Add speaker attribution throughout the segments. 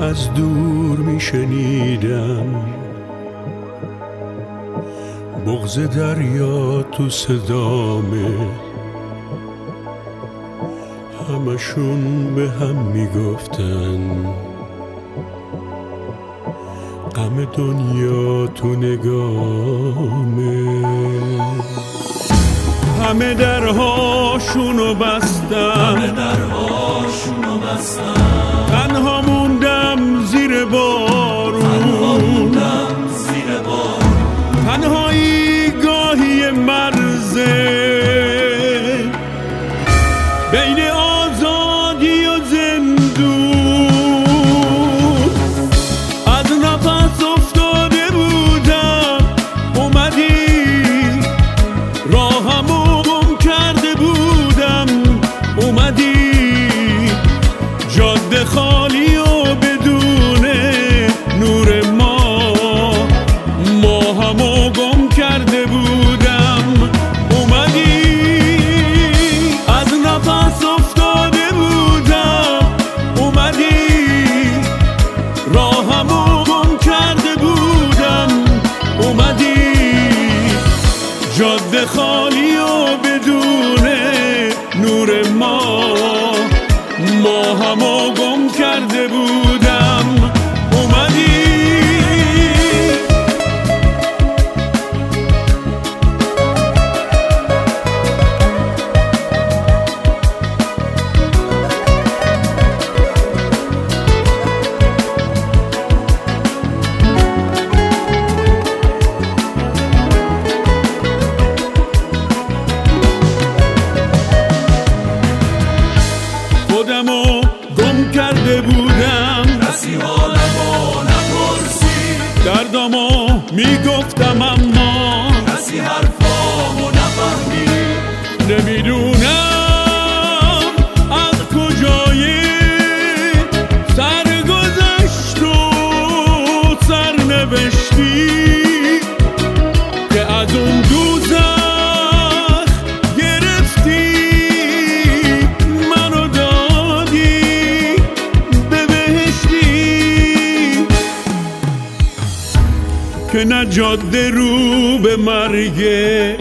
Speaker 1: از دور میشنیدم بغض دریا تو صدامه، همشون به هم میگفتن غم دنیا تو نگامه. همه درهاشونو بستم، تنها موندم زیر بارون، تنهایی گاهی مرزه بین آزادی و زندون. از نفس افتاده بودم اومدی، راهمو گم کرده بودم اومدی، جاده خالی و بدون نور ما همو گم کرده بودم اومدی. از نفس افتاده بودم اومدی، راهمو گم کرده بودم اومدی، جاده خالی و بدون نور ما همو گم کرده بودم اومدی. خودمو گم کرده بودم،
Speaker 2: کسی حالمو نپرسی،
Speaker 1: دردامو میگفتم اما
Speaker 2: کسی حرفامو نفهمی.
Speaker 1: نمیدونم از کجای سرگذشت و سرنوشتی که از اون دوزخ گرفتی منو دادی به بهشتی، که نه جاده رو به مرگه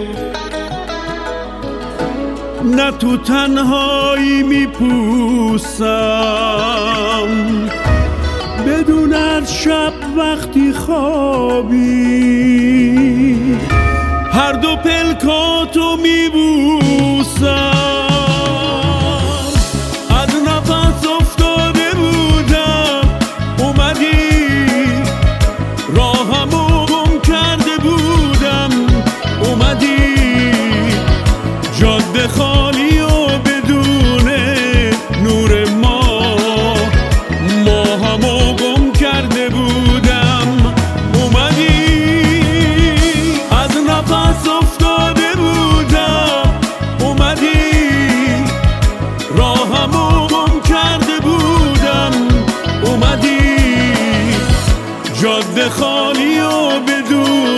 Speaker 1: نه تو تنهایی میپوسم، بدون از شب وقتی خوابی هر دو پلکاتو میبوسم. از نفس افتاده بودم اومدی، راهمو گم کرده بودم اومدی، جاده خالی و بدون نور ما همو گم کرده بودم اومدی. از نفس افتاده بودم اومدی، راهمو گم کرده بودم اومدی، جاده خالی و بدون